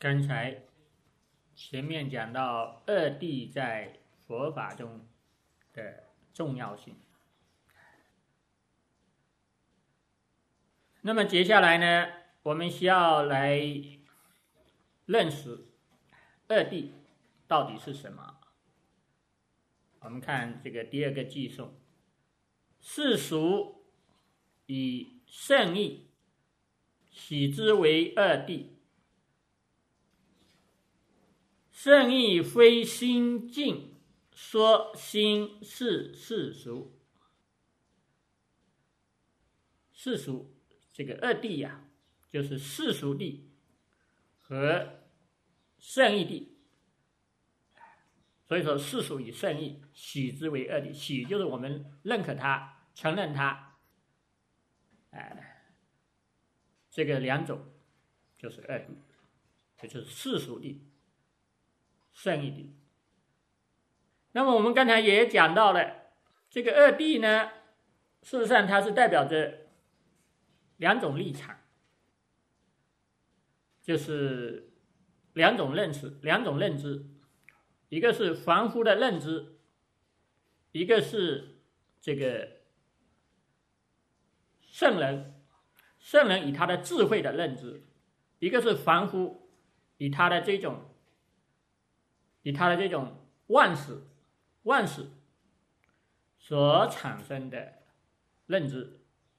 刚才前面讲到二谛在佛法中的重要性，那么接下来呢，我们需要来认识二谛到底是什么。我们看这个第二个偈颂：世俗以圣义，喜之为二谛。圣义非心净，说心是世俗。世俗这个二谛呀，就是世俗谛和圣义谛。所以说世俗与圣义，喜之为二谛。喜就是我们认可它、承认它，这个两种就是二谛，这就是世俗谛、圣义谛。那么我们刚才也讲到了，这个二谛呢，事实上它是代表着两种立场，就是两种认识、两种认知，一个是凡夫的认知，一个是这个圣人以他的智慧的认知，一个是凡夫以他的这种万事所产生的认知。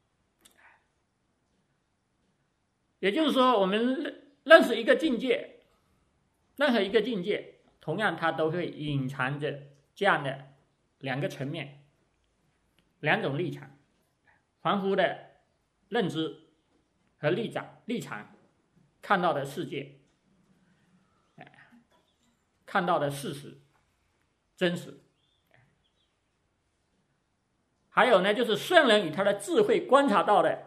也就是说，我们认识一个境界，任何一个境界，同样它都会隐藏着这样的两个层面、两种立场：凡夫的认知和立场看到的世界，看到的事实真实。还有呢，就是圣人以他的智慧观察到的、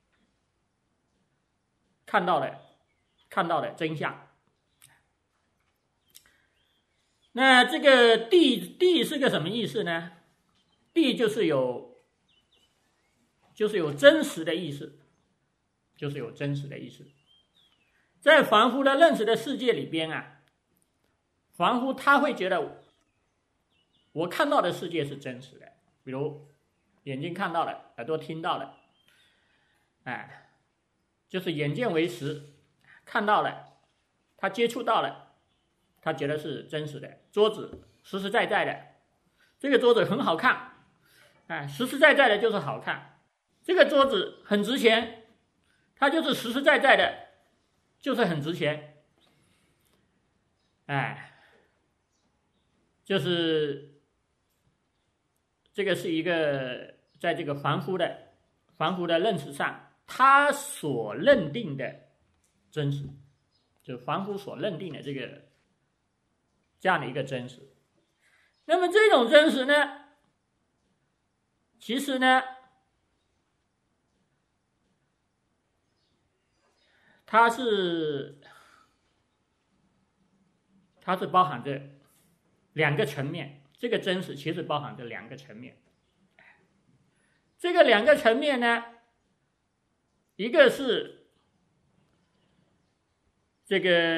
看到的真相。那这个谛是个什么意思呢？谛就是有真实的意思，就是有真实的意思。在凡夫的认识的世界里边啊，凡夫他会觉得我看到的世界是真实的，比如眼睛看到了，耳朵听到了，就是眼见为实，看到了，他接触到了，他觉得是真实的。桌子实实在在的，这个桌子很好看，实实在在的就是好看。这个桌子很值钱，它就是实实在在的，就是很值钱。就是这个是一个在这个凡夫的认识上，他所认定的真实，就凡夫所认定的这样的一个真实。那么这种真实呢，其实呢，它是包含着两个层面。这个真实其实包含着两个层面。这个两个层面呢，一个是指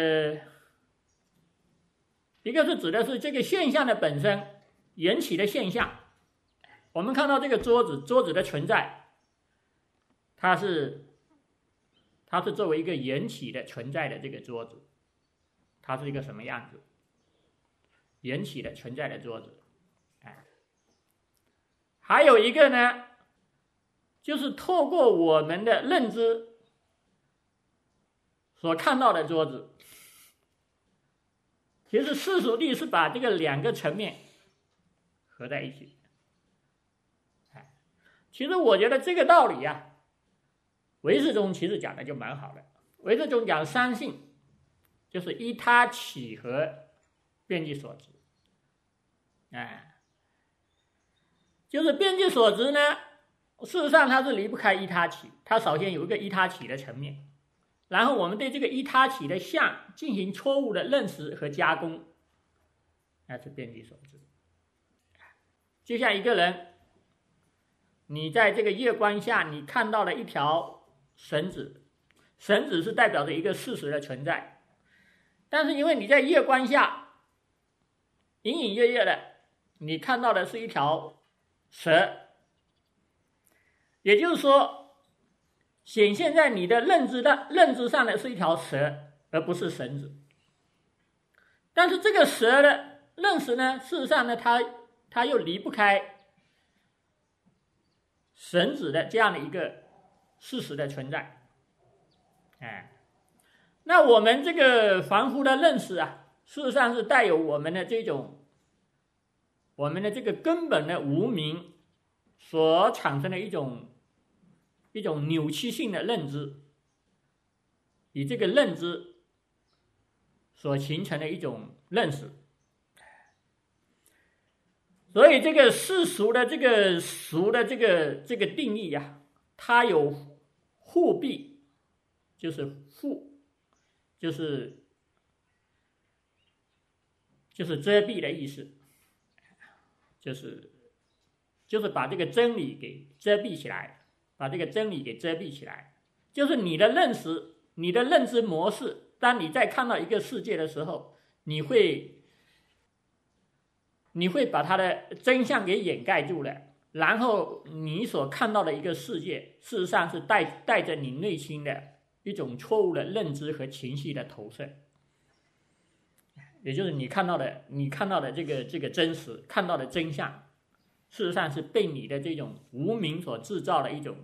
的是这个现象的本身缘起的现象。我们看到这个桌子的存在，它是作为一个缘起的存在的这个桌子，它是一个什么样子？缘起的存在的桌子。还有一个呢，就是透过我们的认知所看到的桌子。其实世俗谛是把这个两个层面合在一起。其实我觉得这个道理啊，唯识中其实讲的就蛮好的。唯识中讲三性，就是依他起和遍计所执。就是遍计所执呢，事实上它是离不开依他起，它首先有一个依他起的层面，然后我们对这个依他起的相进行错误的认识和加工，那是遍计所执。就像一个人，你在这个月光下，你看到了一条绳子，绳子是代表着一个事实的存在， 但是因为你在夜观下，隐隐约约的，你看到的是一条蛇，也就是说，显现在你的认知上的是一条蛇，而不是绳子。但是这个蛇的认识呢，事实上呢，它又离不开绳子的这样的一个事实的存在。那我们这个凡夫的认识啊，事实上是带有我们的这个根本的无明所产生的一种扭曲性的认知，以这个认知所形成的一种认识。所以这个世俗的这个俗的这个定义啊，它有护蔽，就是护，就是遮蔽的意思，就是把这个真理给遮蔽起来，把这个真理给遮蔽起来，就是你的认识，你的认知模式，当你在看到一个世界的时候，你会把它的真相给掩盖住了，然后你所看到的一个世界，事实上是带着你内心的一种错误的认知和情绪的投射，也就是你看到的这个真实，看到的真相，事实上是被你的这种无明所制造的一种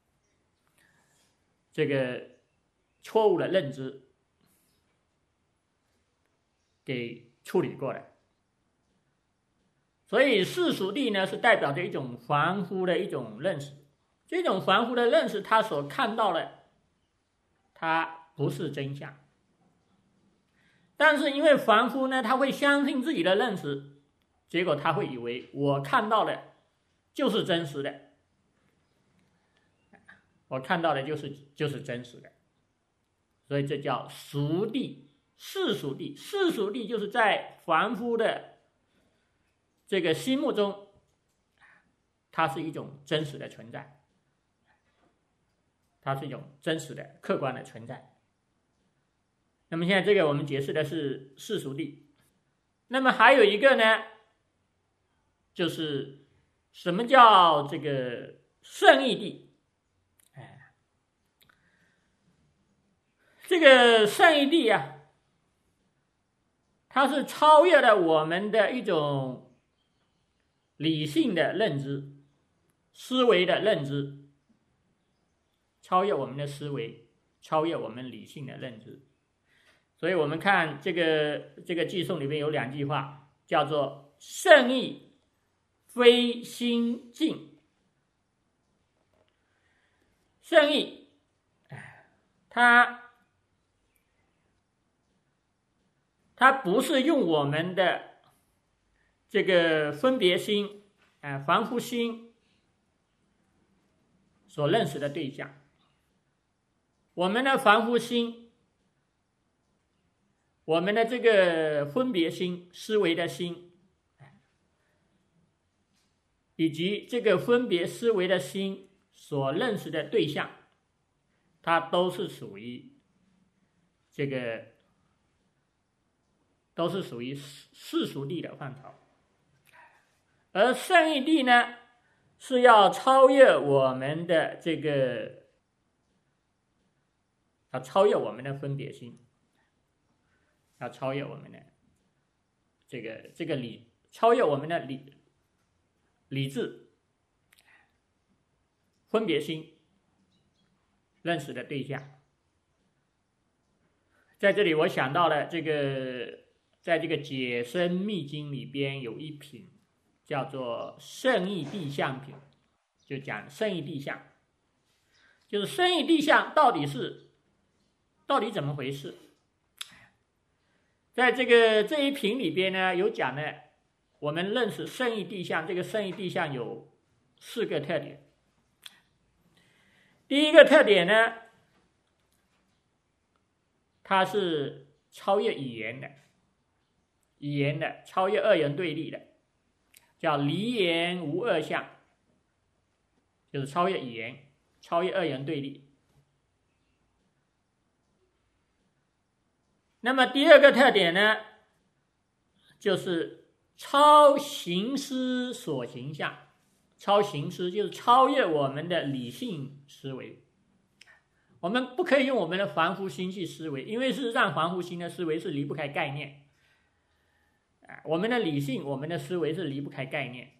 这个错误的认知给处理过来。所以世俗谛呢，是代表着一种凡夫的一种认识，这种凡夫的认识，他所看到的，它不是真相。但是因为凡夫呢，他会相信自己的认识，结果他会以为我看到的就是真实的，我看到的就是真实的，所以这叫俗谛、世俗谛。世俗谛就是在凡夫的这个心目中，它是一种真实的存在，它是一种真实的客观的存在。那么现在这个我们解释的是世俗谛。那么还有一个呢，就是什么叫这个圣义谛？这个圣义谛啊，它是超越了我们的一种理性的认知、思维的认知，超越我们的思维，超越我们理性的认知。所以我们看这个偈颂里面有两句话，叫做圣义非心净。圣义它不是用我们的这个分别心凡夫心所认识的对象。我们的凡夫心，我们的这个分别心、思维的心，以及这个分别思维的心所认识的对象，它都是属于世俗谛的范畴。而圣义谛呢，是要超越我们的要超越我们的分别心，要超越我们的超越我们的理智、分别心认识的对象。在这里我想到了在这个解深密经里边有一品叫做圣义谛相品，就讲圣义谛相，就是圣义谛相到底怎么回事。在这一品里边呢，有讲呢，我们认识圣义谛相，这个圣义谛相有4个特点。第一个特点呢，它是超越语言的，超越二元对立的，叫离言无二相，就是超越语言，超越二元对立。 那么第二个特点呢，就是超形思所形象。超形思就是超越我们的理性思维，我们不可以用我们的凡夫心去思维，因为事实上凡夫心的思维是离不开概念，我们的理性，我们的思维是离不开概念。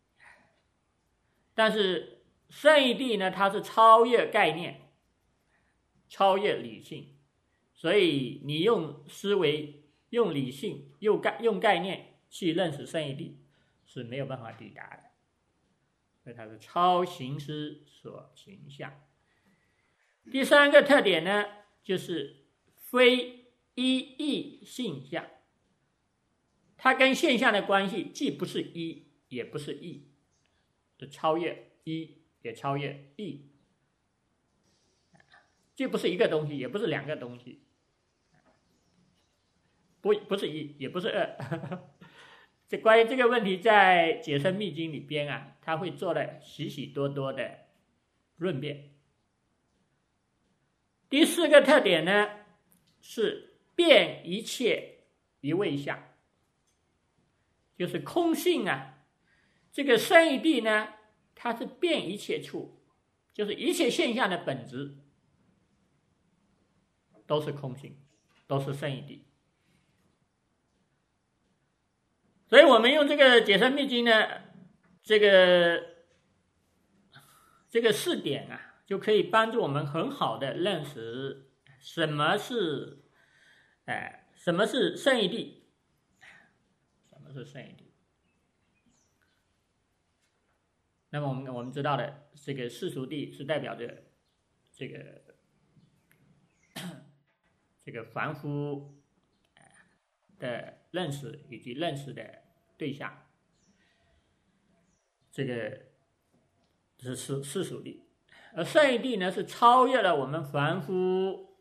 但是圣义谛呢，它是超越概念，超越理性，所以你用思维、用理性、用概念去认识圣义谛是没有办法抵达的。所以它是超形思所形象。第三个特点呢，就是非一义现象。它跟现象的关系既不是一，也不是异，是超越一，也超越异，既不是一个东西，也不是两个东西，不是一，也不是二。这关于这个问题，在《解深密经》里边啊，他会做了许许多多的论辩。第四个特点呢，是遍一切一味相，就是空性啊。这个圣义谛呢，它是遍一切处，就是一切现象的本质都是空性，都是圣义谛。所以我们用这个解深密经呢，这个4点啊，就可以帮助我们很好的认识什么是圣义谛，什么是圣义谛。那么我们知道的，这个世俗谛是代表着这个凡夫的认识以及认识的对象，这个是世俗谛。而圣义谛呢，是超越了我们凡夫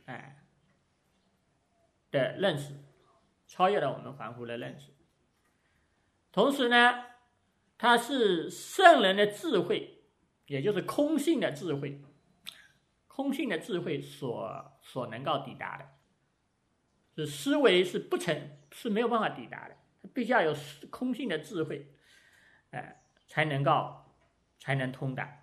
的认识，超越了我们凡夫的认识。同时呢，它是圣人的智慧，也就是空性的智慧，空性的智慧所能够抵达的，是思维是没有办法抵达的，必须要有空性的智慧，才能通达。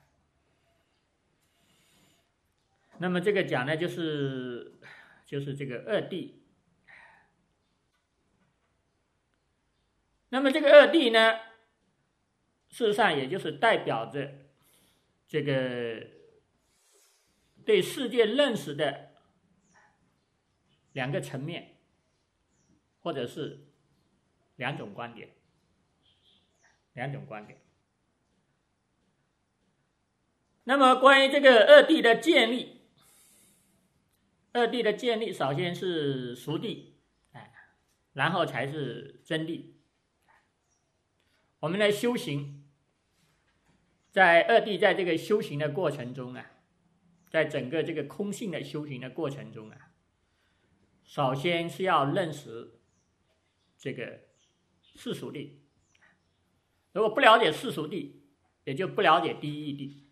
那么这个讲呢，就是这个二谛。那么这个二谛呢，事实上也就是代表着这个对世界认识的两个层面，或者是两种观点。那么关于这个二谛的建立，首先是熟谛，然后才是真谛。我们的修行，在二谛在这个修行的过程中啊，在整个这个空性的修行的过程中啊，首先是要认识这个世俗谛。如果不了解世俗谛，也就不了解第一义谛；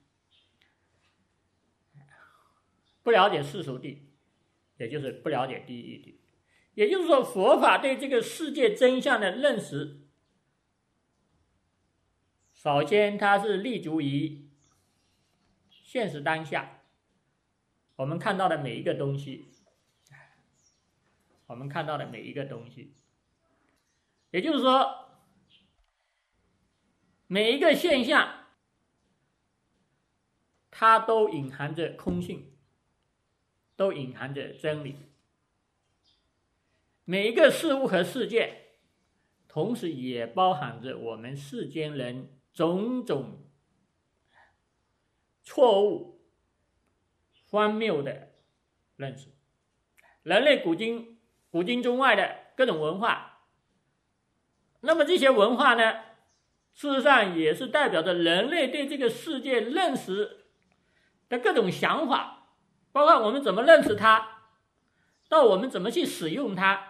不了解世俗谛，也就是不了解第一义谛。也就是说，佛法对这个世界真相的认识，首先它是立足于现实当下，我们看到的每一个东西，也就是说，每一个现象它都隐含着空性，都隐含着真理。每一个事物和事件，同时也包含着我们世间人种种错误、荒谬的认识。人类古今中外的各种文化，那么这些文化呢，事实上也是代表着人类对这个世界认识的各种想法，包括我们怎么认识它，到我们怎么去使用它。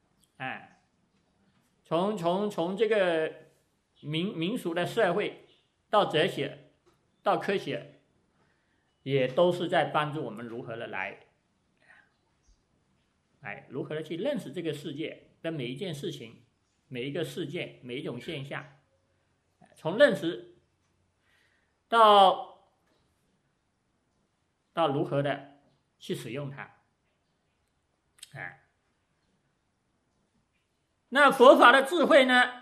从这个民俗的社会到哲学到科学，也都是在帮助我们如何的来如何的去认识这个世界的每一件事情、每一个事件、每一种现象，从认识到如何的去使用它，那佛法的智慧呢，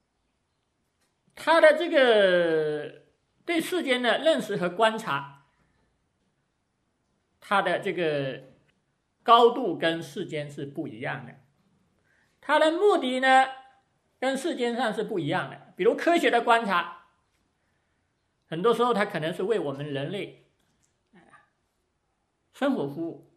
它的这个对世间的认识和观察，它的这个高度跟世间是不一样的，它的目的呢跟世间上是不一样的。比如科学的观察，很多时候它可能是为我们人类生活服务，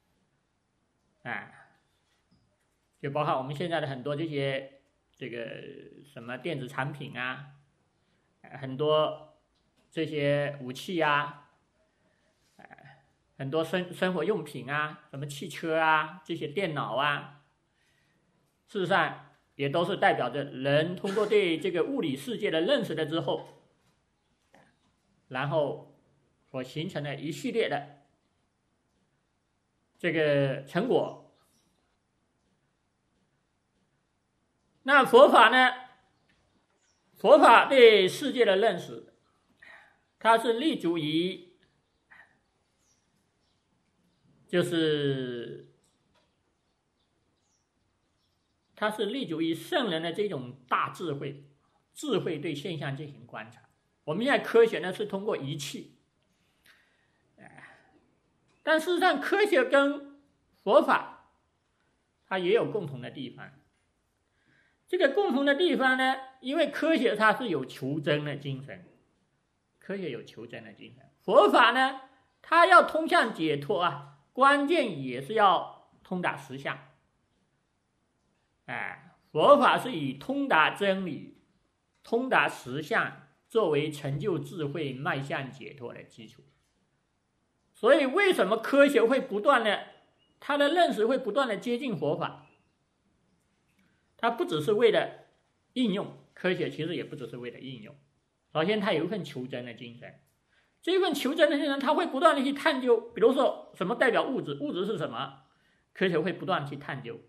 就包括我们现在的很多这些这个什么电子产品啊，很多这些武器啊，很多生活用品啊，什么汽车啊，这些电脑啊，事实上也都是代表着人通过对这个物理世界的认识了之后，然后所形成的一系列的这个成果。那佛法呢？佛法对世界的认识，它是立足于它是立足于圣人的这种大智慧，智慧对现象进行观察。我们现在科学呢是通过仪器，但事实上科学跟佛法它也有共同的地方。这个共同的地方呢，因为科学它是有求真的精神，科学有求真的精神，佛法呢它要通向解脱啊，关键也是要通达实相。佛法是以通达真理、通达实相作为成就智慧、迈向解脱的基础。所以为什么科学会不断的，它的认识会不断的接近佛法？它不只是为了应用，科学其实也不只是为了应用。首先它有一份求真的精神，这份求真的精神它会不断的去探究，比如说什么代表物质，物质是什么，科学会不断的去探究。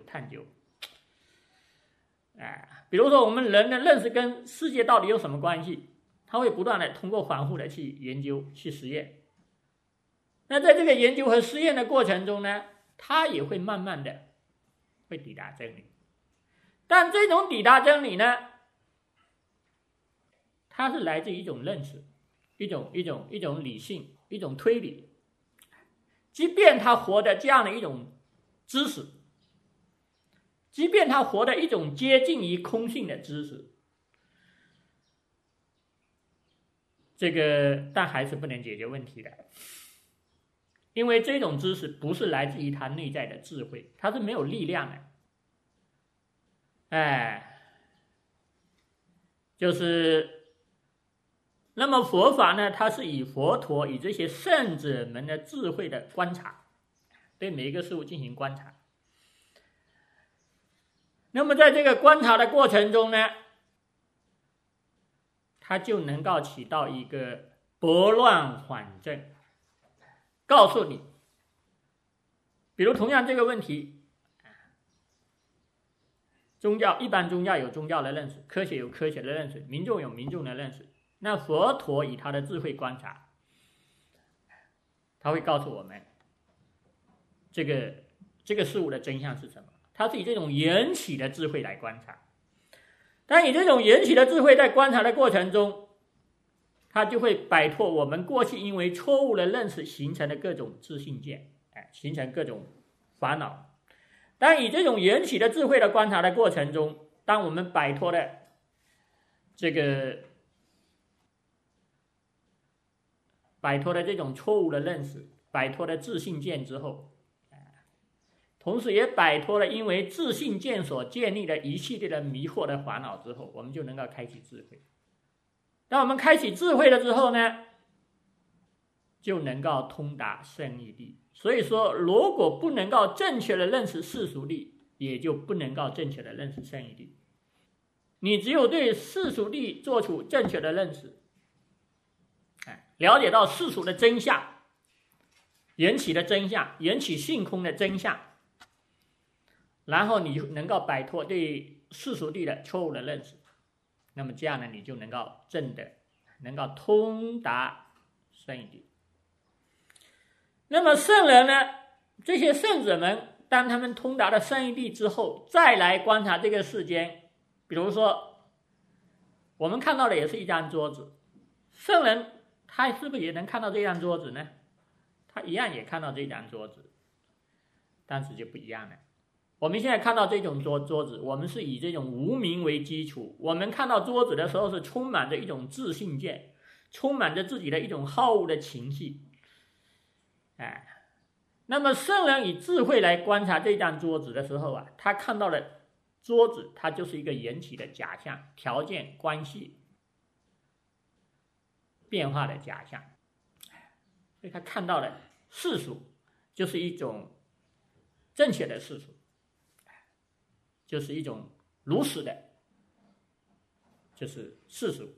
比如说我们人的认识跟世界到底有什么关系，它会不断的通过反复的去研究、去实验。那在这个研究和实验的过程中呢，它也会慢慢的会抵达真理。但这种抵达真理呢，它是来自于一种认识，一种理性，一种推理。即便他活的这样的一种知识，即便他活的一种接近于空性的知识，但还是不能解决问题的。因为这种知识不是来自于他内在的智慧，它是没有力量的。那么佛法呢，它是以佛陀以这些圣者们的智慧的观察，对每一个事物进行观察。那么在这个观察的过程中呢，它就能够起到一个拨乱反正，告诉你，比如同样这个问题，一般宗教有宗教的认识，科学有科学的认识，民众有民众的认识。那佛陀以他的智慧观察，他会告诉我们这个事物的真相是什么。他是以这种缘起的智慧来观察，但以这种缘起的智慧在观察的过程中，他就会摆脱我们过去因为错误的认识形成的各种自信见，形成各种烦恼。但以这种缘起的智慧的观察的过程中，当我们摆脱了这种错误的认识，摆脱了自信见之后，同时也摆脱了因为自信见所建立的一系列的迷惑的烦恼之后，我们就能够开启智慧。当我们开启智慧了之后呢，就能够通达胜义谛。所以说，如果不能够正确的认识世俗谛，也就不能够正确的认识胜义谛。你只有对世俗谛做出正确的认识，了解到世俗的真相，缘起的真相，缘起性空的真相， 然后你就能够摆脱对世俗谛的错误的认识，那么这样呢，你就能够证得，能够通达圣义谛。那么圣人呢，这些圣者们，当他们通达了圣义谛之后，再来观察这个世间，比如说我们看到的也是一张桌子，圣人他是不是也能看到这张桌子呢？他一样也看到这张桌子，但是就不一样了。我们现在看到这种桌子，我们是以这种无明为基础，我们看到桌子的时候是充满着一种自信见，充满着自己的一种好恶的情绪。那么圣人以智慧来观察这张桌子的时候啊，他看到了桌子，它就是一个缘起的假象，条件关系变化的假象，所以他看到了世俗就是一种正确的世俗，就是一种如实的，就是世俗。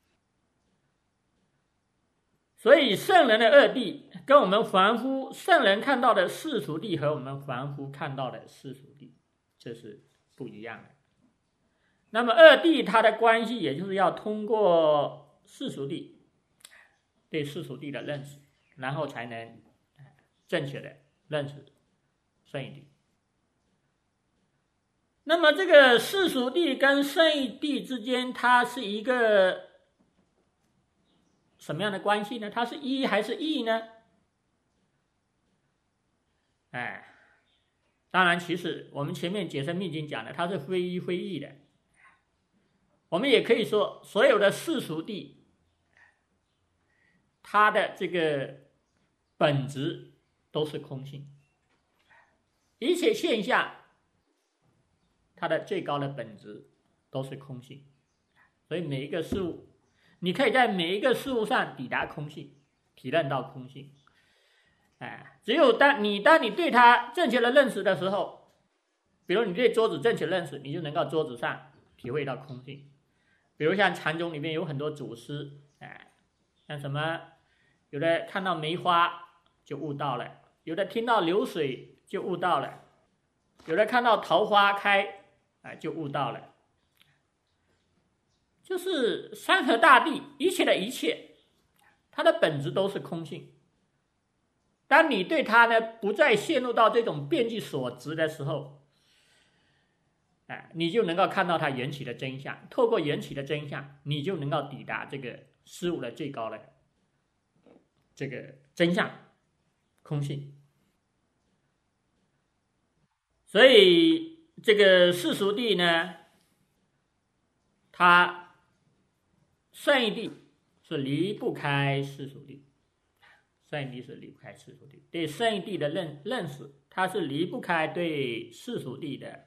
所以圣人的二谛跟我们凡夫圣人看到的世俗谛和我们凡夫看到的世俗谛这是不一样的。那么二谛它的关系也就是要通过世俗谛对世俗谛的认识，然后才能正确的认识圣义谛。那么这个世俗谛跟圣义谛之间，它是一个什么样的关系呢？它是一还是异呢？当然其实我们前面解深密经讲的，它是非一非异的。我们也可以说所有的世俗谛它的这个本质都是空性，一切现象它的最高的本质都是空性。所以每一个事物，你可以在每一个事物上抵达空性，体认到空性。只有当你对它正确的认识的时候，比如你对桌子正确认识，你就能够桌子上体会到空性。比如像禅宗里面有很多祖师，像什么有的看到梅花就悟到了，有的听到流水就悟到了，有的看到桃花开就悟到了。就是山河大地一切的一切，它的本质都是空性。当你对它呢不再陷入到这种遍计所执的时候，你就能够看到它缘起的真相。透过缘起的真相，你就能够抵达这个事物的最高的这个真相，空性。所以这个世俗谛呢，它圣义谛是离不开世俗谛，圣义谛是离不开世俗谛。对圣义谛的认识，它是离不开对世俗谛的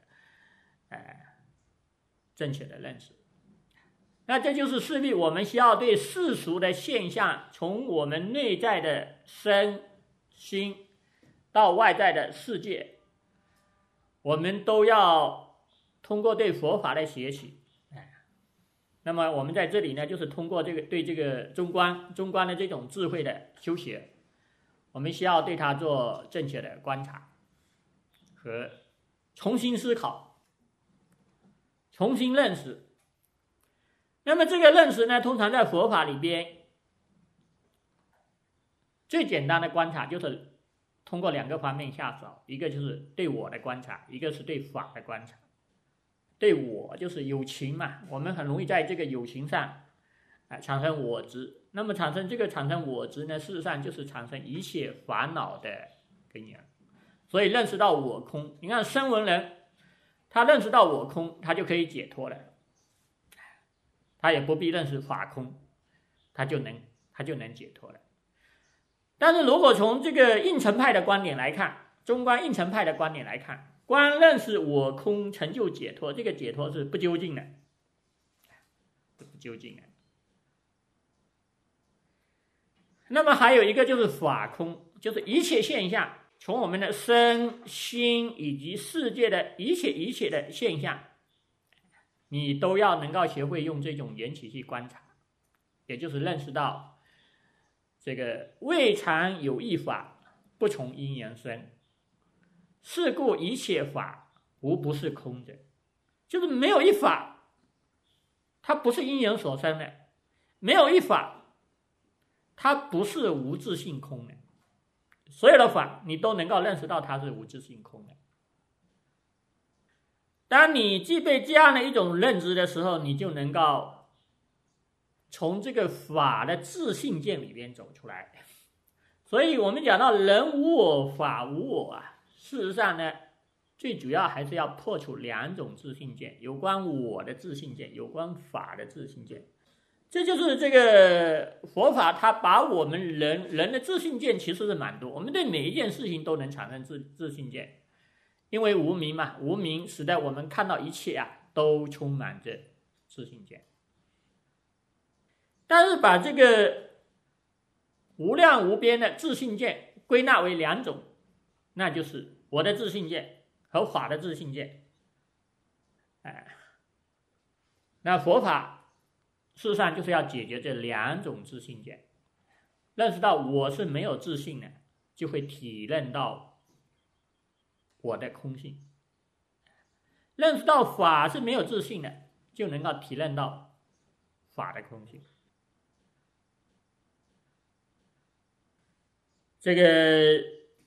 正确的认识。那这就是势必我们需要对世俗的现象，从我们内在的身心到外在的世界，我们都要通过对佛法的学习。那么我们在这里呢，就是通过对这个中观的这种智慧的修学，我们需要对它做正确的观察和重新思考，重新认识。那么这个认识呢，通常在佛法里边最简单的观察就是通过两个方面下手，一个就是对我的观察，一个是对法的观察。对我就是有情嘛，我们很容易在这个有情上产生我执。那么产生我执呢，事实上就是产生一切烦恼的根源。所以认识到我空，你看声闻人他认识到我空，他就可以解脱了，他也不必认识法空，他就能解脱了。但是如果从这个应成派的观点来看，中观应成派的观点来看，光认识我空成就解脱，这个解脱是不究竟的，不究竟的。那么还有一个就是法空，就是一切现象，从我们的身心以及世界的一切的现象，你都要能够学会用这种缘起去观察，也就是认识到这个未尝有一法不从因缘生，是故一切法无不是空者，就是没有一法它不是因缘所生的，没有一法它不是无自性空的，所有的法你都能够认识到它是无自性空的。当你具备这样的一种认知的时候，你就能够从这个法的自性见里边走出来。所以我们讲到人无我，法无我啊，事实上呢，最主要还是要破除两种自性见，有关我的自性见，有关法的自性见。这就是这个佛法，它把我们人的自性见其实是蛮多，我们对每一件事情都能产生自性见，因为无明嘛，无明使得我们看到一切啊都充满着自性见。但是把这个无量无边的自性见归纳为两种，那就是我的自性见和法的自性见。那佛法事实上就是要解决这两种自性见，认识到我是没有自性的，就会体认到我的空性；认识到法是没有自性的，就能够体认到法的空性。这个，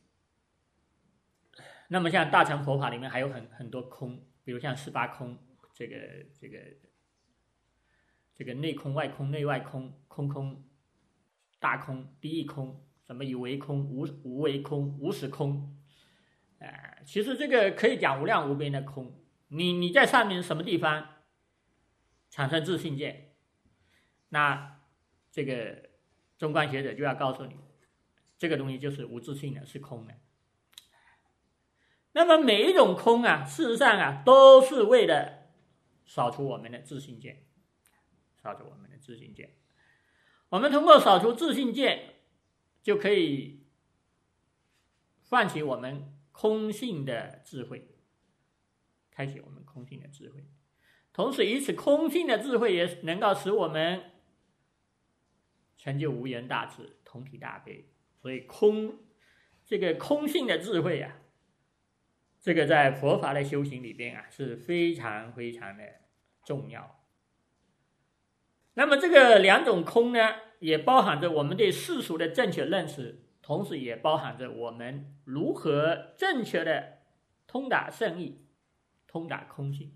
那么像大乘佛法里面还有很多空，比如像18空，这个内空、外空、内外空、空空、大空、第一空，什么有为空、无为空、无始空，其实这个可以讲无量无边的空。你在上面什么地方产生自性见，那这个中观学者就要告诉你，这个东西就是无自性的，是空的。那么每一种空啊，事实上啊，都是为了扫除我们的自性见，扫除我们的自性见。我们通过扫除自性见，就可以唤起我们空性的智慧，开启我们空性的智慧。同时以此空性的智慧也能够使我们成就无缘大智，同体大悲。所以这个空性的智慧啊，这个在佛法的修行里边啊是非常非常的重要。那么这个两种空呢，也包含着我们对世俗的正确认识，同时也包含着我们如何正确的通达圣义，通达空性。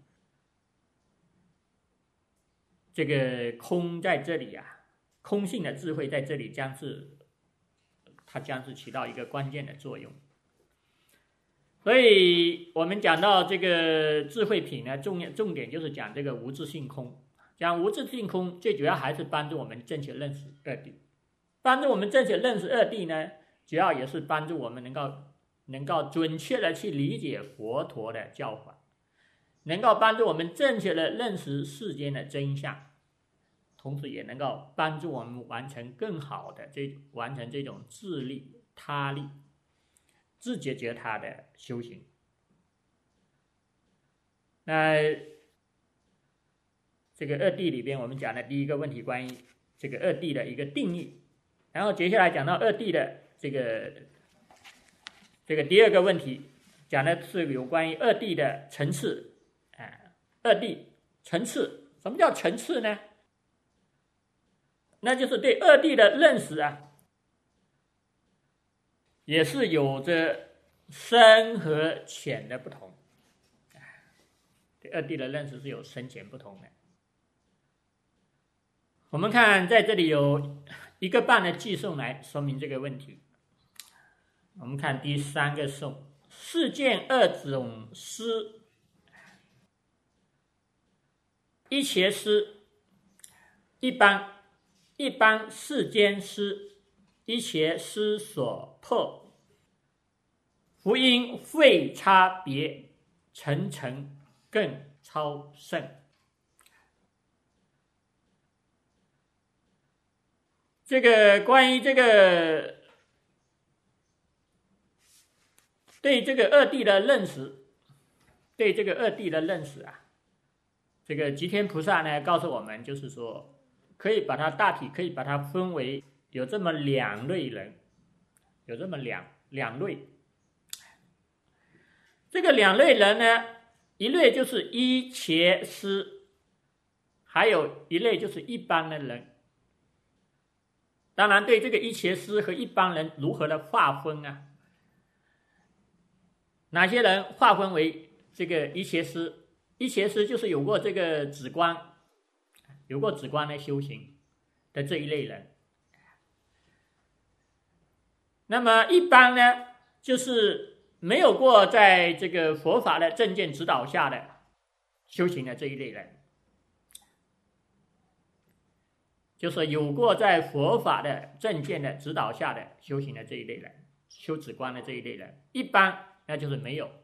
这个空在这里啊，空性的智慧在这里它将是起到一个关键的作用。所以我们讲到这个智慧品呢，重点就是讲这个无自性空。讲无自性空，最主要还是帮助我们正确认识二谛。帮助我们正确认识二谛呢，主要也是帮助我们能够准确的去理解佛陀的教法，能够帮助我们正确的认识世间的真相，同时也能够帮助我们完成更好的完成这种自利他利、自觉觉他的修行。那这个二谛里边，我们讲的第一个问题关于这个二谛的一个定义，然后接下来讲到二谛的这个第二个问题，讲的是有关于二谛的层次。二谛层次，什么叫层次呢？那就是对二谛的认识啊，也是有着深和浅的不同。对二谛的认识是有深浅不同的。我们看在这里有一个半的句颂来说明这个问题。我们看第三个颂：世间二种思，一切思，一般世间思，一切思所破，福因会差别，层层更超胜。这个关于这个对这个二谛的认识，啊，这个吉天菩萨呢告诉我们，就是说大体可以把它分为有这么两类人，有这么两类。这个两类人呢， 一类就是一切师，还有一类就是一般的人。当然，对这个一切师和一般人如何的划分啊？哪些人划分为这个一切师？一切师就是有过这个止观、有过止观的修行的这一类人。那么一般呢，就是没有过在这个佛法的正见指导下的修行的这一类人。就是有过在佛法的正见的指导下的修行的这一类人，修止观的这一类人，一般那就是没有。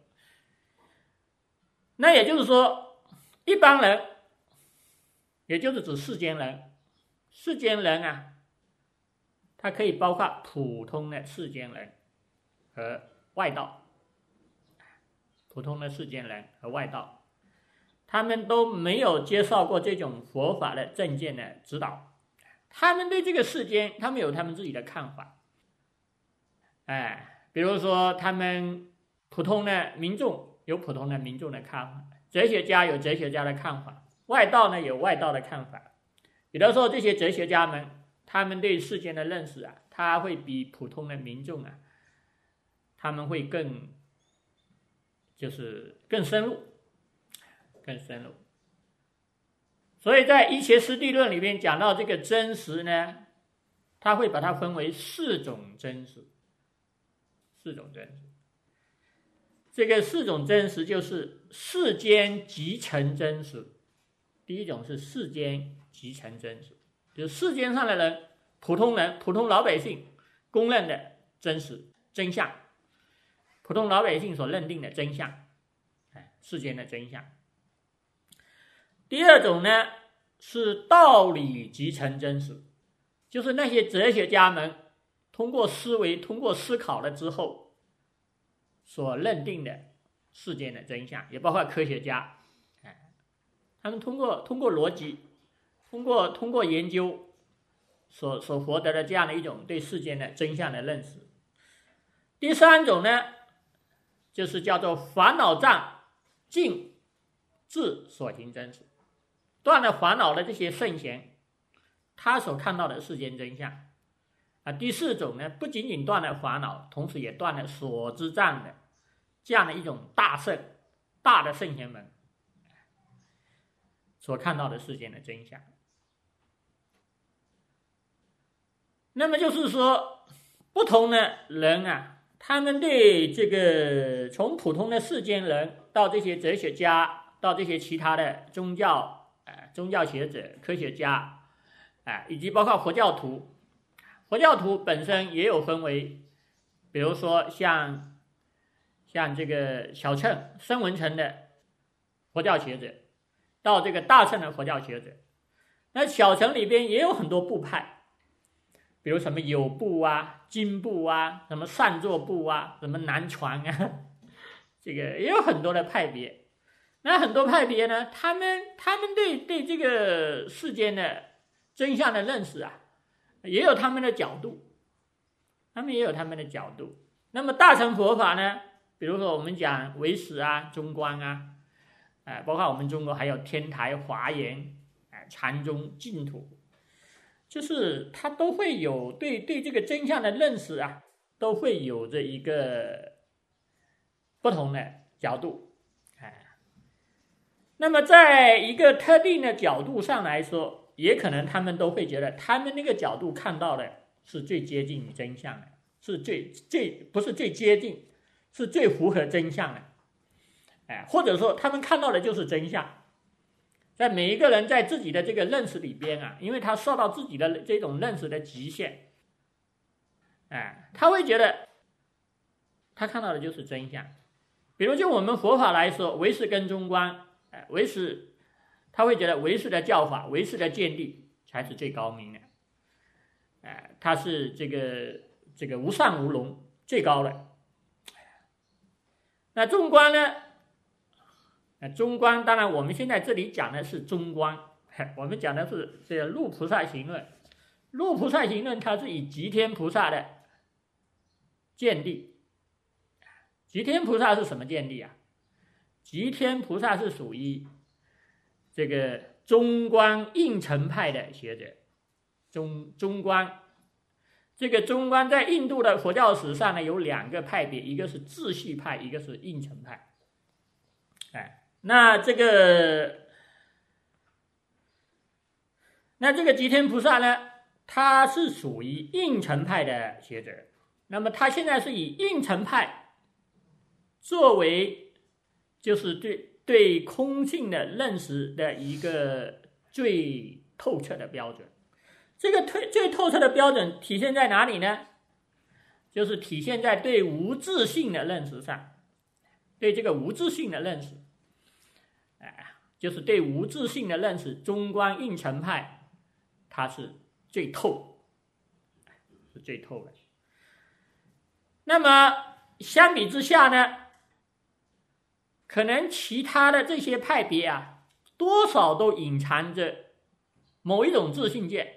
那也就是说，一般人，也就是指世间人，世间人啊，它可以包括普通的世间人和外道，普通的世间人和外道，他们都没有接受过这种佛法的正见的指导。他们对这个世间，他们有他们自己的看法，比如说他们普通的民众有普通的民众的看法，哲学家有哲学家的看法，外道呢有外道的看法。有的时候这些哲学家们，他们对世间的认识啊，他会比普通的民众啊，他们会更深入，更深入。所以在一切师地论里面讲到这个真实呢，他会把它分为4种真实。4种真实，这个4种真实就是世间即成真实。第一种是世间即成真实，就是世间上的人，普通人、普通老百姓公认的真实真相，普通老百姓所认定的真相，世间的真相。第二种呢是道理即成真实，就是那些哲学家们通过思维、通过思考了之后所认定的世间的真相，也包括科学家，他们通过逻辑、通过研究所获得的这样的一种对世间的真相的认识。第三种呢，就是叫做烦恼障尽智所行真实，断了烦恼的这些圣贤，他所看到的世间真相。第4种呢，不仅仅断了烦恼，同时也断了所知障的这样的一种大的圣贤们所看到的世间的真相。那么就是说，不同的人啊，他们对这个从普通的世间人到这些哲学家，到这些其他的宗教学者、科学家，以及包括佛教徒，佛教徒本身也有分为，比如说像这个小乘、声闻乘的佛教学者，到这个大乘的佛教学者。那小乘里边也有很多部派，比如什么有部啊、经部啊、什么善作部啊、什么南传啊，这个也有很多的派别。那很多派别呢，他们对这个世间的真相的认识啊，也有他们的角度，那么大乘佛法呢，比如说我们讲唯识啊、中观啊，包括我们中国还有天台、华严、禅宗、净土，就是它都会有对这个真相的认识啊，都会有着一个不同的角度。那么在一个特定的角度上来说，也可能他们都会觉得他们那个角度看到的是最接近于真相的，是不是最接近，是最符合真相的。或者说他们看到的就是真相。在每一个人在自己的这个认识里边啊，因为他受到自己的这种认识的局限，他会觉得他看到的就是真相。比如就我们佛法来说，唯识跟中观，唯识他会觉得唯识的教法、唯识的见地才是最高明的，它是这个无上无龙最高的。那中观呢？中观当然我们现在这里讲的是中观，我们讲的是这个入菩萨行论。入菩萨行论它是以极天菩萨的见地。极天菩萨是什么见地啊？ 吉天菩萨是属于这个中观应成派的学者。中观，这个中观在印度的佛教史上呢有两个派别，一个是秩序派，一个是应成派。那这个吉天菩萨呢，他是属于应成派的学者。那么他现在是以应成派作为就是对空性的认识的一个最透彻的标准。这个最透彻的标准体现在哪里呢？就是体现在对无自性的认识上。对这个无自性的认识，就是对无自性的认识，中观应成派它是最透，是最透的。那么相比之下呢，可能其他的这些派别啊，多少都隐藏着某一种自性见，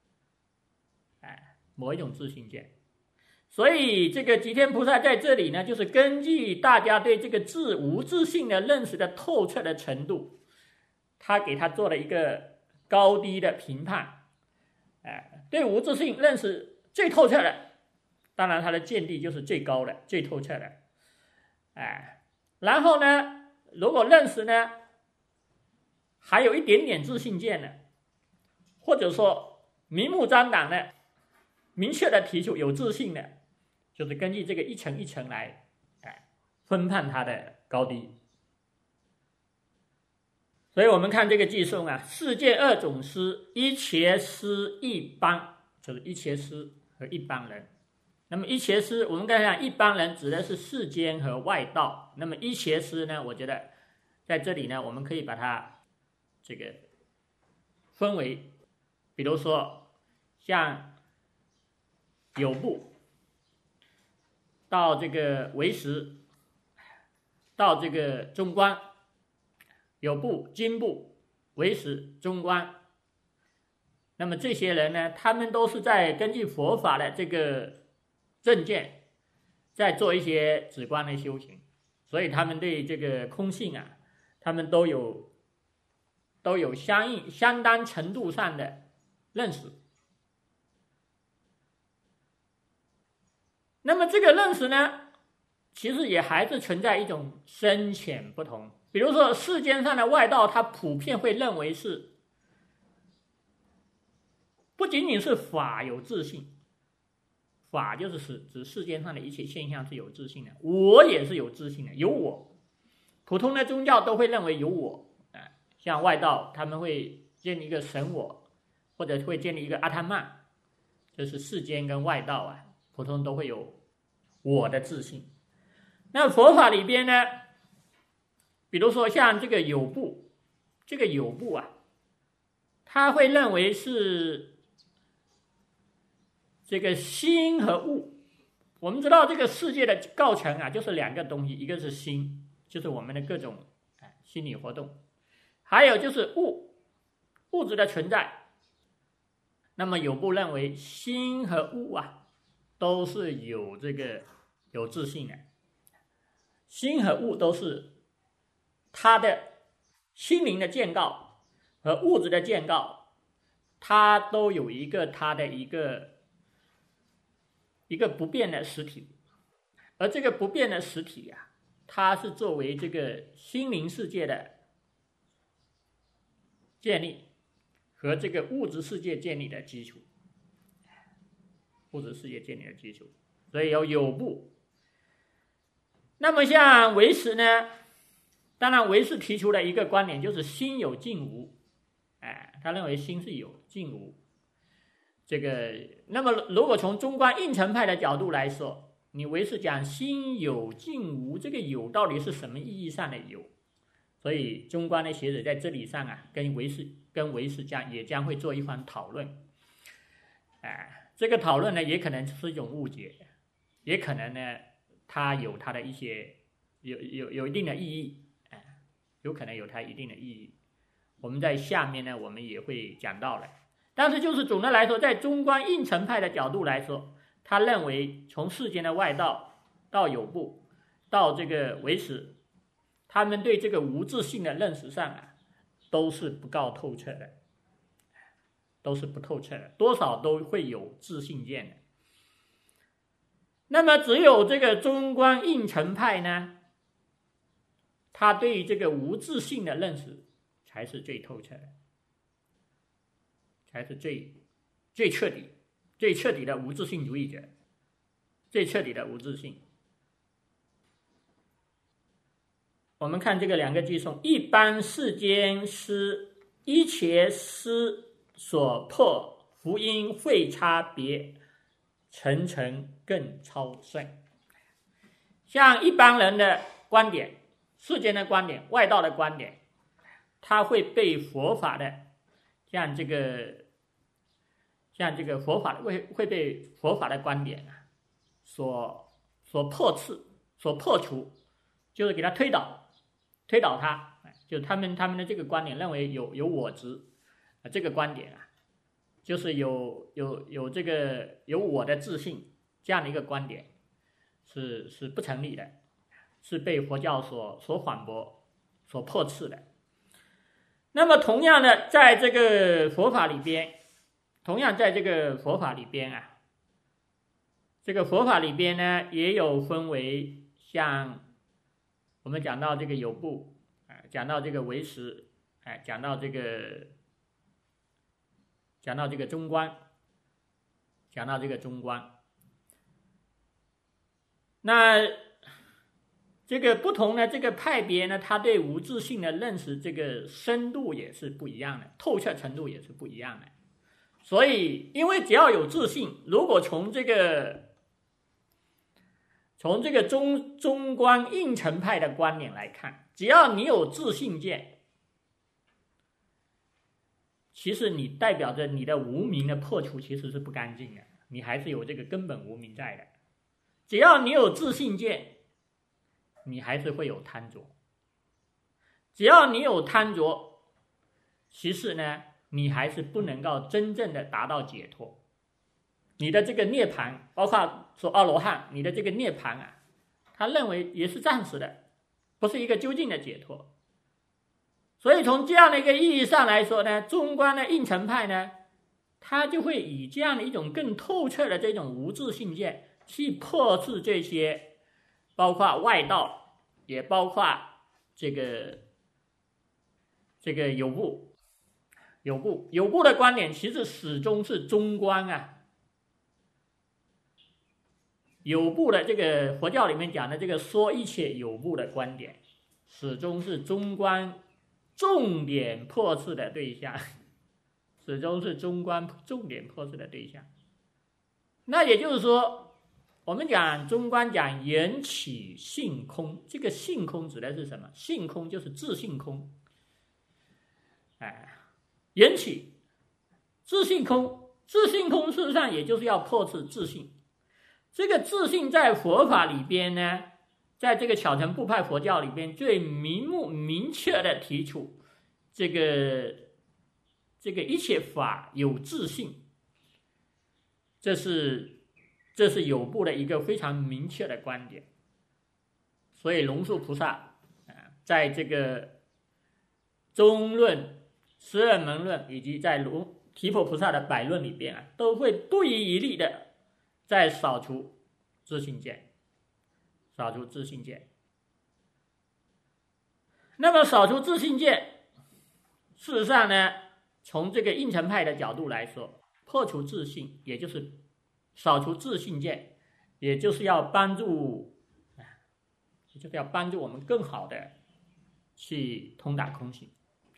某一种自性见。所以这个吉天菩萨在这里呢，就是根据大家对这个无自性的认识的透彻的程度，他给他做了一个高低的评判。对无自性认识最透彻的，当然他的见地就是最高的、最透彻的。然后呢，如果认识呢还有一点点自性见呢，或者说明目张胆的明确的提出有自性的，就是根据这个一层一层来分判它的高低。所以我们看这个偈颂啊，世界二种师，一切师一般，就是一切师和一般人。那么一切师，我们刚才讲一般人指的是世间和外道，那么一切师呢，我觉得在这里呢，我们可以把它这个分为，比如说像有部到这个唯识，到这个中观，有部、经部、唯识、中观。那么这些人呢，他们都是在根据佛法的这个正见，在做一些止观的修行，所以他们对这个空性啊，他们都有相当程度上的认识。那么这个认识呢，其实也还是存在一种深浅不同。比如说世间上的外道，他普遍会认为是不仅仅是法有自性，法就是指世间上的一切现象是有自性的，我也是有自性的，有我。普通的宗教都会认为有我，像外道他们会建立一个神我，或者会建立一个阿他曼，就是世间跟外道啊，普通都会有我的自性。那佛法里边呢，比如说像这个有部，啊，他会认为是这个心和物。我们知道这个世界的构成啊，就是两个东西，一个是心，就是我们的各种心理活动，还有就是物质的存在。那么有部认为心和物啊，都是有自性的，心和物都是他的心灵的建构和物质的建构，它都有它的一个不变的实体。而这个不变的实体啊，它是作为这个心灵世界的建立和这个物质世界建立的基础，所以有部。那么像唯识呢，当然唯识提出了一个观点，就是心有境无，他认为心是有境无。那么如果从中观应成派的角度来说，你唯识讲心有境无，这个有到底是什么意义上的有？所以中观的学者在这里上啊，跟唯识也将会做一番讨论。这个讨论呢，也可能是一种误解，也可能呢，它有它的一些有一定的意义，有可能有它一定的意义。我们在下面呢，我们也会讲到了。但是就是总的来说，在中观应成派的角度来说，他认为从世间的外道到有部到这个唯识， 他们对这个无自性的认识上啊，都是不够透彻的，都是不透彻的，多少都会有自性见的。那么只有这个中观应成派呢，他对这个无自性的认识才是最透彻的，才是最彻底的无自性主义者，最彻底的无自性。我们看这个两个偈颂：一般世间师，一切师所破，福音会差别，层层更超胜。像一般人的观点，世间的观点，外道的观点，他会被佛法的像这个佛法会被佛法的观点所破斥，所破除，就是给他推倒他，就他们的这个观点认为有我执，这个观点就是有这个有我的自信这样的一个观点是不成立的，是被佛教所反驳、所破斥的。那么同样的，在这个佛法里边，这个佛法里边呢，也有分为像我们讲到这个有部，讲到这个唯识，讲到这个中观，那这个不同的这个派别呢，他对无自性的认识这个深度也是不一样的，透彻程度也是不一样的。所以因为只要有自性，如果从这个中观应成派的观点来看，只要你有自性见，其实你代表着你的无明的破除其实是不干净的，你还是有这个根本无明在的。只要你有自性见，你还是会有贪着。只要你有贪着，其实呢，你还是不能够真正的达到解脱。你的这个涅槃，包括说阿罗汉，你的这个涅槃他认为也是暂时的，不是一个究竟的解脱。所以从这样的一个意义上来说呢，中观的应成派呢，他就会以这样的一种更透彻的这种无自性见去破斥这些，包括外道，也包括这个有部的观点，其实始终是中观有部的这个佛教里面讲的这个说一切有部的观点，始终是中观重点破斥的对象，始终是中观重点破斥的对象。那也就是说，我们讲中观讲缘起性空，这个性空指的是什么？性空就是自性空，缘起自性空，自性空事实上也就是要破斥自性。这个自性在佛法里边呢，在这个小乘部派佛教里边最明确的提出这个一切法有自性，这是有部的一个非常明确的观点。所以龙树菩萨在这个中论、十二门论以及在提婆菩萨的百论里边都会不遗余力的在扫除自性见，那么扫除自性见，事实上呢，从这个应成派的角度来说，破除自性，也就是扫除自性见，也就是要帮助我们更好的去通达空性。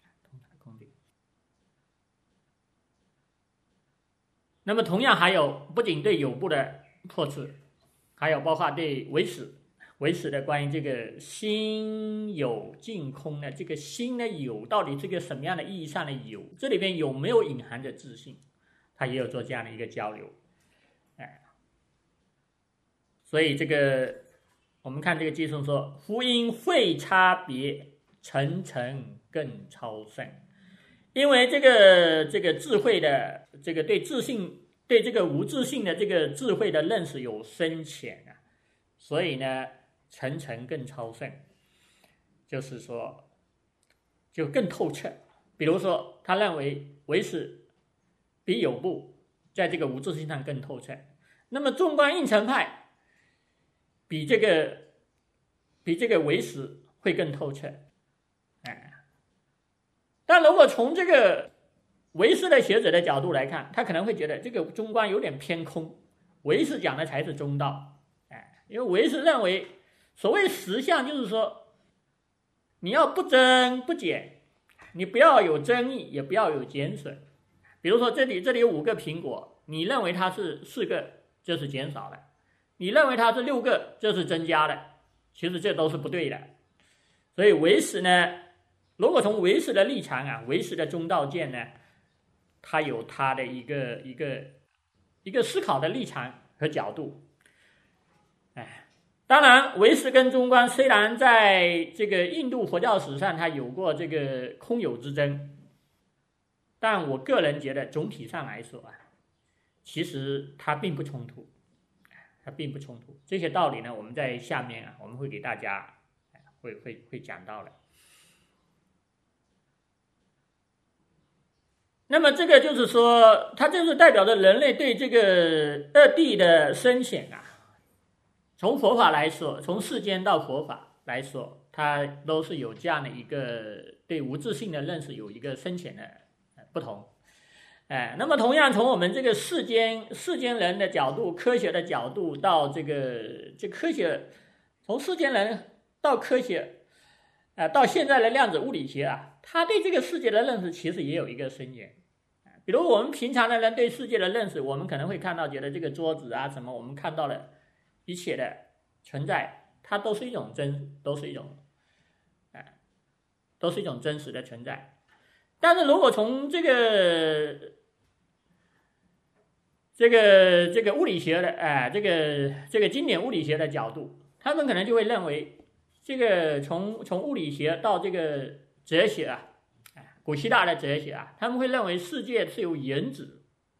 那么同样还有不仅对有部的破斥，还有包括对唯识的关于这个心有净空的这个心的有到底这个什么样的意义上的有，这里边有没有隐含着自性，他也有做这样的一个交流。所以这个我们看这个偈颂说，福音会差别，层层更超胜。因为这个智慧的这个对自性，对这个无自性的这个智慧的认识有深浅所以呢层层更超胜。 就是说就更透彻。比如说他认为唯识比有部在这个无自性上更透彻，那么纵观应成派比这个唯识会更透彻。但如果从这个唯识的学者的角度来看，他可能会觉得这个中观有点偏空，唯识讲的才是中道。因为唯识认为所谓实相就是说你要不增不减，你不要有增益也不要有减损。比如说这里有5个苹果，你认为它是4个，这是减少了，你认为它是6个，这是增加的，其实这都是不对的。所以唯识呢，如果从唯识的立场唯识的中道见呢，它有它的一个思考的立场和角度。当然唯识跟中观虽然在这个印度佛教史上它有过这个空有之争，但我个人觉得总体上来说其实它并不冲突，这些道理呢，我们在下面我们会给大家会讲到的。那么这个就是说，它就是代表着人类对这个二谛的深显从佛法来说，从世间到佛法来说，它都是有这样的一个对无自性的认识有一个深浅的不同。那么同样从我们这个世间人的角度，科学的角度到这科学，从世间人到科学到现在的量子物理学他对这个世界的认识其实也有一个深浅。比如我们平常的人对世界的认识，我们可能会看到觉得这个桌子什么，我们看到了一切的存在，它都是一种真实的存在。但是如果从这个物理学的这个经典物理学的角度，他们可能就会认为这个从物理学到这个哲学古希腊的哲学他们会认为世界是由原子，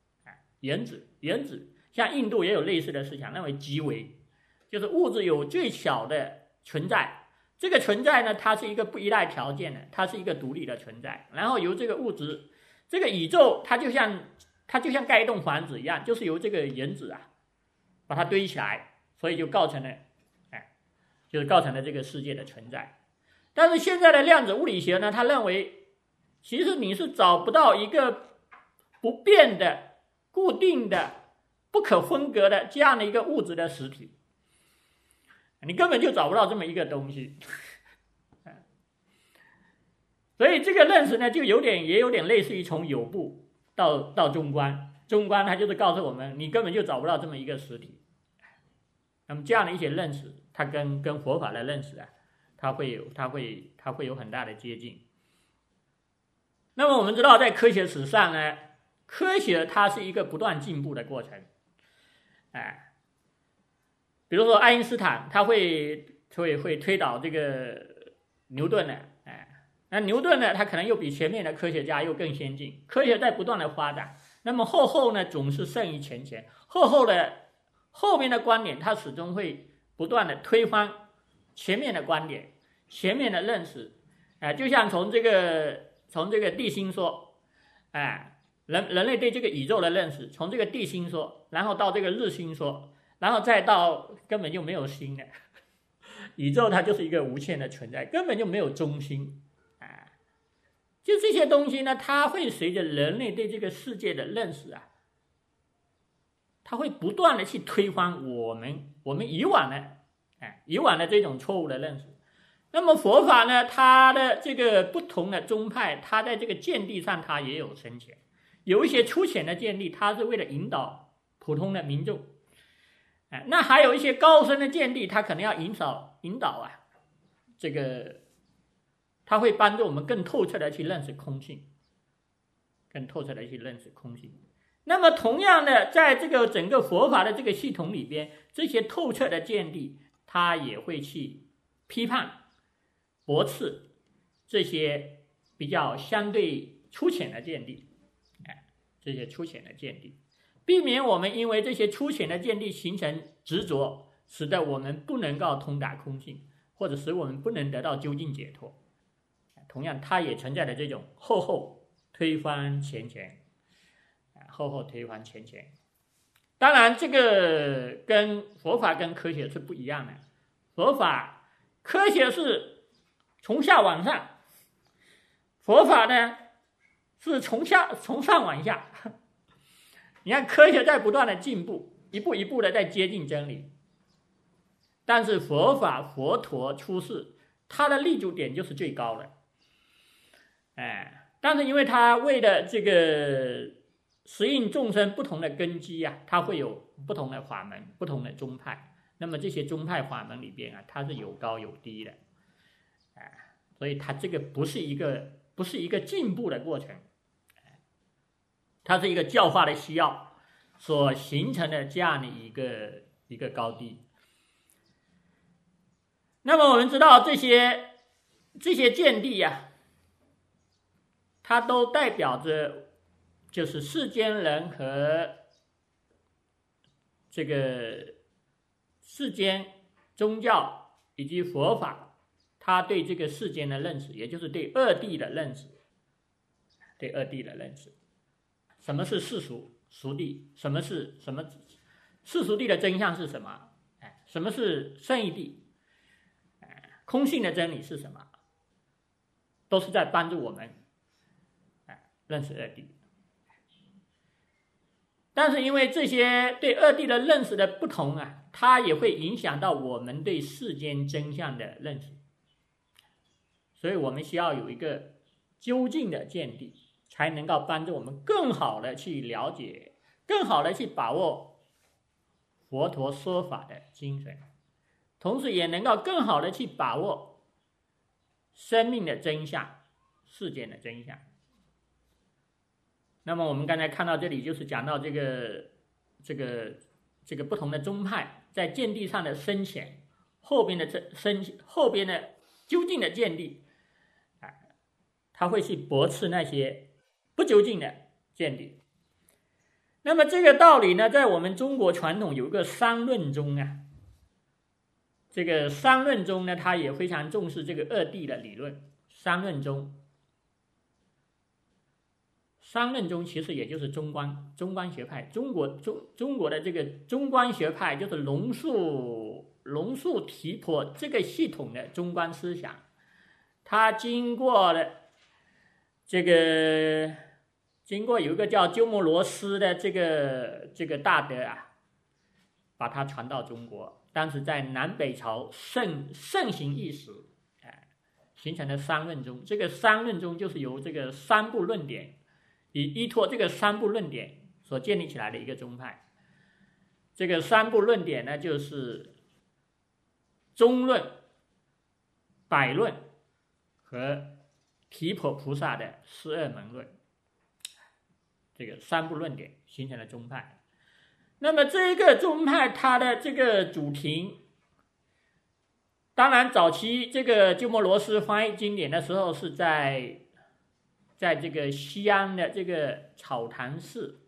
像印度也有类似的思想，认为极微，就是物质有最小的存在，这个存在呢，它是一个不依赖条件的，它是一个独立的存在，然后由这个物质，这个宇宙它就像盖一栋房子一样，就是由这个原子把它堆起来，所以就构成了这个世界的存在。但是现在的量子物理学呢，他认为其实你是找不到一个不变的固定的不可分割的这样的一个物质的实体，你根本就找不到这么一个东西。所以这个认识呢，也有点类似于从有部到中观，它就是告诉我们你根本就找不到这么一个实体。那么这样的一些认识，它跟佛法的认识它会有很大的接近。那么我们知道在科学史上呢，科学它是一个不断进步的过程。比如说爱因斯坦他会推导这个牛顿的，那牛顿呢，他可能又比前面的科学家又更先进，科学在不断的发展，那么后呢总是胜于前，后面的观点他始终会不断的推翻前面的观点，前面的认识，就像从这个地心说，人类对这个宇宙的认识，从这个地心说，然后到这个日心说，然后再到根本就没有心的宇宙，它就是一个无限的存在，根本就没有中心。就这些东西呢，它会随着人类对这个世界的认识它会不断的去推翻我们以往的这种错误的认识。那么佛法呢，它的这个不同的宗派，它在这个见地上它也有深浅，有一些粗浅的见地，它是为了引导普通的民众，那还有一些高深的见地，它可能要引导这个它会帮助我们更透彻的去认识空性，那么同样的，在这个整个佛法的这个系统里边，这些透彻的见地，它也会去批判驳斥这些比较相对粗浅的见地，避免我们因为这些粗浅的见地形成执着，使得我们不能够通达空性。 或者使我们不能得到究竟解脱。同样，它也存在着这种后后推翻前前，后后推翻前前。当然，这个跟佛法跟科学是不一样的。佛法科学是从下往上，佛法呢是从上往下。你看，科学在不断的进步，一步一步的在接近真理。但是佛法佛陀出世，他的立足点就是最高的。但是因为他为了这个适应众生不同的根基啊，他会有不同的法门、不同的宗派。那么这些宗派法门里边啊，它是有高有低的，所以它这个不是一个进步的过程，它是一个教化的需要所形成的这样的一个高低。那么我们知道这些见地啊，它都代表着就是世间人和这个世间宗教以及佛法，他对这个世间的认识，也就是对二谛的认识。对二谛的认识，什么是世俗谛？什么世俗谛的真相是什么？什么是圣义谛？空性的真理是什么？都是在帮助我们认识二谛。但是因为这些对二谛的认识的不同啊，它也会影响到我们对世间真相的认识。所以我们需要有一个究竟的见地，才能够帮助我们更好的去了解，更好的去把握佛陀说法的精神，同时也能够更好的去把握生命的真相，世间的真相。那么我们刚才看到这里，就是讲到这个不同的宗派在见地上的深浅，后边的究竟的见地，他会去驳斥那些不究竟的见地。那么这个道理呢，在我们中国传统有一个三论中啊，这个三论中呢，他也非常重视这个二谛的理论。三论中其实也就是中观学派，中国的这个中观学派就是龙树提婆这个系统的中观思想，它经过有一个叫鸠摩罗什的这个大德啊，把它传到中国，当时在南北朝盛行一时，形成了三论宗。这个三论宗就是由这个三部论点，依托这个三部论点所建立起来的一个宗派。这个三部论点呢，就是中论、百论和提婆菩萨的十二门论。这个三部论点形成了宗派。那么这个宗派它的这个主题，当然早期这个鸠摩罗什翻译经典的时候是在这个西安的这个草堂寺，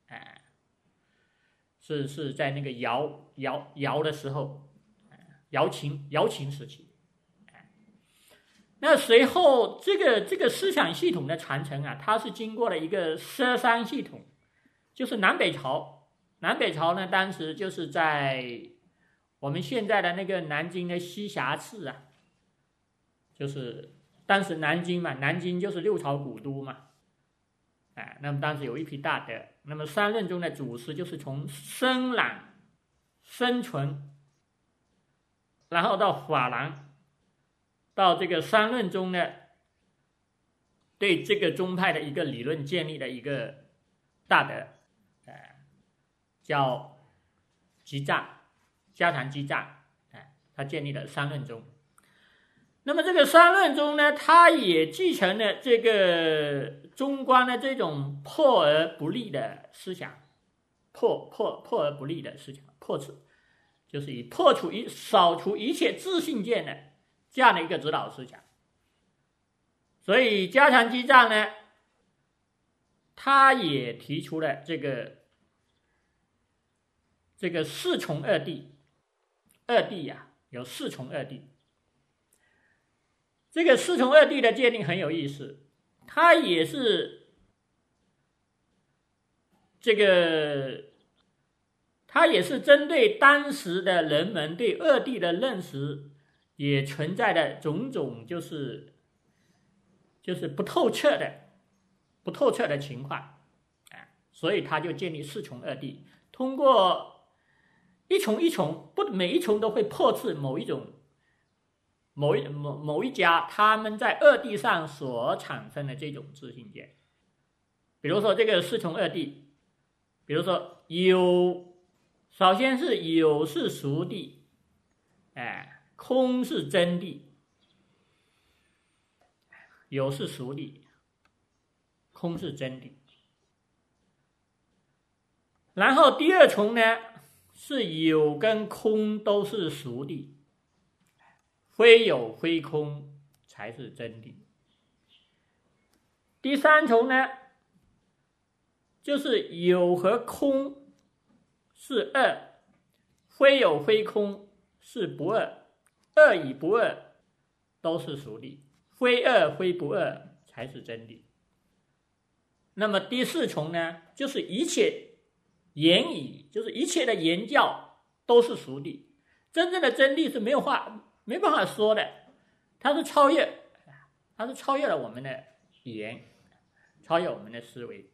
是在那个尧的时候，尧秦时期。那随后这个思想系统的传承啊，它是经过了一个奢商系统，就是南北朝呢，当时就是在我们现在的那个南京的西霞寺啊，就是当时南京就是六朝古都嘛，那么当时有一批大德，那么三论中的祖师就是从深朗、深纯，然后到法然，到这个三论中呢，对这个宗派的一个理论建立的一个大德，叫迦禅基藏，他建立了三论宗。那么这个三论宗呢，他也继承了这个中观的这种破而不立的思想，破而不立的思想，就是以扫除一切自性见的这样的一个指导思想。所以迦禅基藏呢，他也提出了这个四重二谛。二谛啊，有四重二谛。 这个四重二谛的界定很有意思，它也是针对当时的人们对二谛的认识也存在的种种就是不透彻的情况，所以他就建立四重二谛，通过一重一重，不每一重都会破斥某一家他们在二谛上所产生的这种自性见。比如说这个四重二谛，比如说有，首先是有是熟谛，空是真谛，有是熟谛，空是真谛。然后第二重呢，是有跟空都是熟谛，非有非空才是真谛。第三重呢，就是有和空是二，非有非空是不二，二与不二都是熟谛，非二非不二才是真谛。那么第四重呢，就是一切言语，就是一切的言教都是熟谛，真正的真谛是没办法说的，它是超越了我们的语言，超越我们的思维。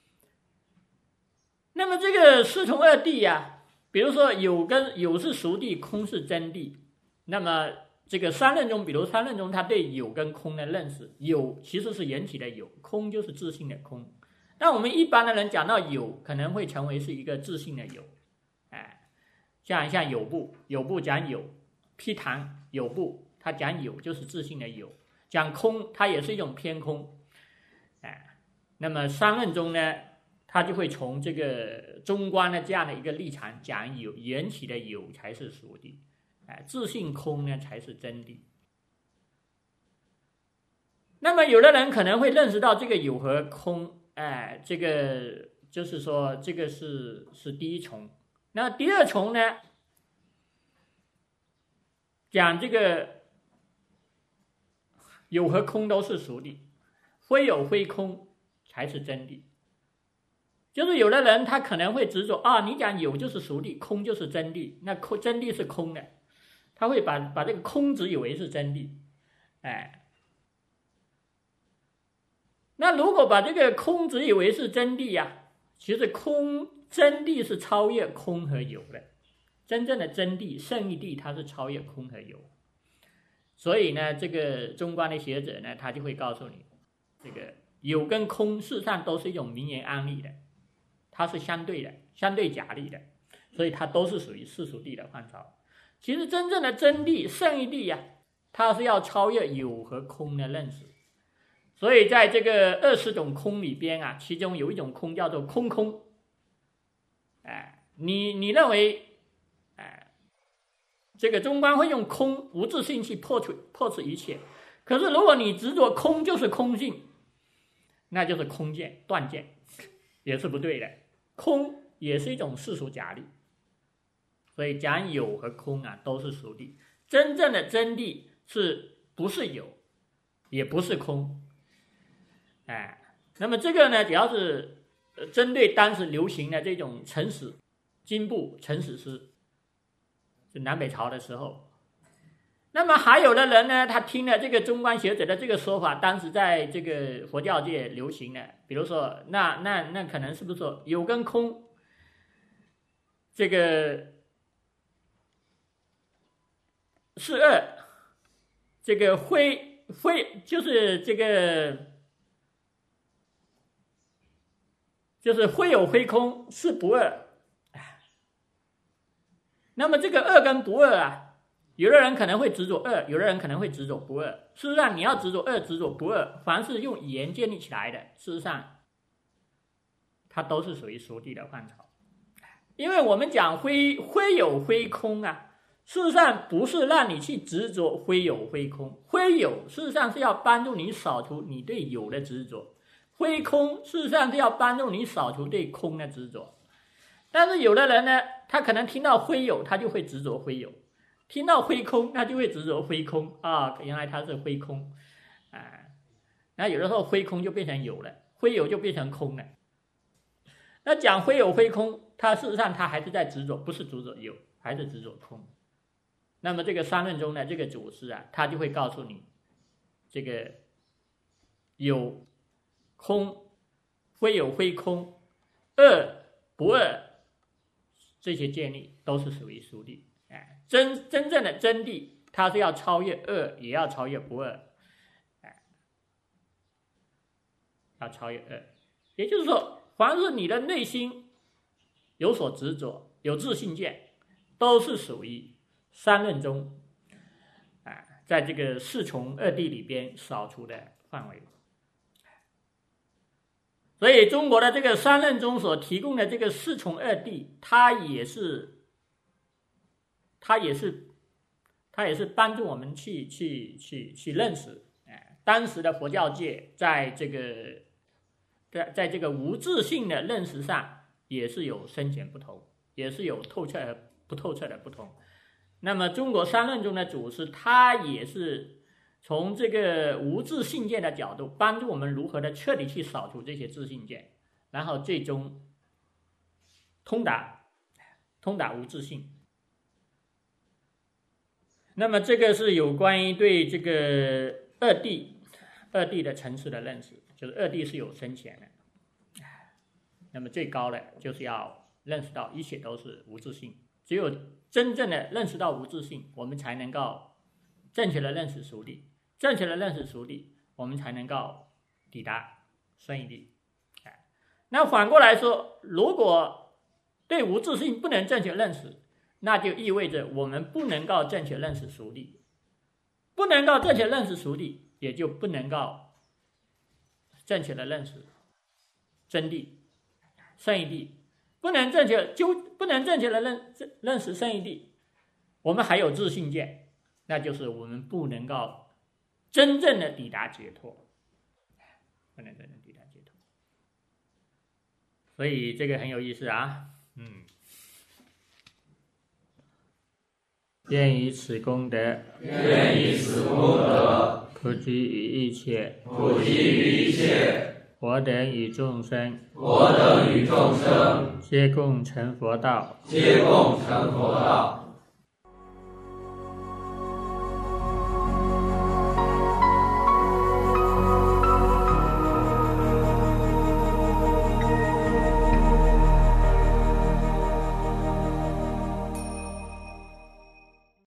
那么这个四重二谛啊，比如说有是熟谛，空是真谛。那么这个三论中，比如三论中，他对有跟空的认识，有其实是缘起的有，空就是自性的空。但我们一般的人讲到有，可能会成为是一个自性的有，像有部讲有，批谈有部，他讲有就是自性的有，讲空它也是一种偏空，那么三论中呢，他就会从这个中观的这样的一个立场讲有，缘起的有才是熟谛，自性空呢才是真谛。那么有的人可能会认识到这个有和空，这个就是说这个是第一重。那第二重呢，讲这个有和空都是熟谛，非有非空才是真谛。就是有的人他可能会执着你讲有就是熟谛，空就是真谛，那真谛是空的，他会把这个空执以为是真谛，那如果把这个空执以为是真谛其实真谛是超越空和有的，真正的真谛圣义谛它是超越空和有。所以呢，这个中观的学者呢，他就会告诉你，这个有跟空事实上都是一种名言安立的，它是相对的，相对假立的，所以它都是属于世俗谛的范畴。其实真正的真谛圣义谛它是要超越有和空的认识。所以在这个20种空里边其中有一种空叫做空空，你认为这个中观会用空无自性去破斥一切，可是如果你执着空就是空性，那就是空见断见，也是不对的。空也是一种世俗假立，所以讲有和空都是熟谛。真正的真谛是不是有，也不是空。那么这个呢，主要是针对当时流行的这种陈史经部陈史诗，就南北朝的时候。那么还有的人呢，他听了这个中观学者的这个说法，当时在这个佛教界流行的，比如说那可能是不是说有跟空这个是二，这个非就是这个就是非有非空是不二。那么这个二跟不二有的人可能会执着二，有的人可能会执着不二。事实上你要执着二执着不二，凡是用语言建立起来的，事实上它都是属于熟谛的范畴。因为我们讲非有非空事实上不是让你去执着非有非空，非有事实上是要帮助你扫除你对有的执着，非空事实上是要帮助你扫除对空的执着。但是有的人呢，他可能听到非有他就会执着非有， 听到灰空，他就会执着灰空啊，原来它是灰空啊。那有的时候灰空就变成有了，灰有就变成空了。那讲灰有灰空，它事实上它还是在执着，不是执着有，还是执着空。那么这个三论中的这个祖师啊，他就会告诉你，这个有空，灰有灰空，二不二，这些建立都是属于殊谛。真正的真谛，它是要超越二，也要超越不二，要超越二。也就是说，凡是你的内心有所执着、有自信见，都是属于三论中在这个四重二谛里边扫除的范围。所以中国的这个三论中所提供的这个四重二谛，它也是帮助我们去认识，当时的佛教界在这个无自性的认识上也是有深浅不同，也是有透彻和不透彻的不同。那么中国三论中的祖师，他也是从这个无自性见的角度，帮助我们如何的彻底去扫除这些自性见，然后最终通达无自性。那么这个是有关于对这个二谛的层次的认识，就是二谛是有深浅的。那么最高的就是要认识到一切都是无自性，只有真正的认识到无自性，我们才能够正确的认识殊谛，正确的认识殊谛，我们才能够抵达生义谛。那反过来说，如果对无自性不能正确认识，那就意味着我们不能够正确认识殊谛，不能够正确认识殊谛，也就不能够正确的认识真谛、生义谛。不能正确的认识生义谛，我们还有自性见，那就是我们不能够真正的抵达解脱，不能真正抵达解脱。所以这个很有意思啊。愿以此功德，普及于一切，我等与众生，皆共成佛道，